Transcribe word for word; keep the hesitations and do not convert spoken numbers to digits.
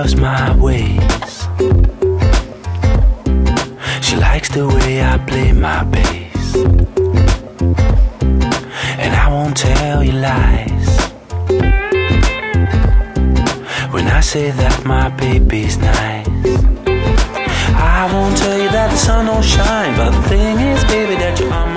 loves my ways. She likes the way I play my bass, and I won't tell you lies when I say that my baby's nice. I won't tell you that the sun don't shine, but the thing is, baby, that you're on my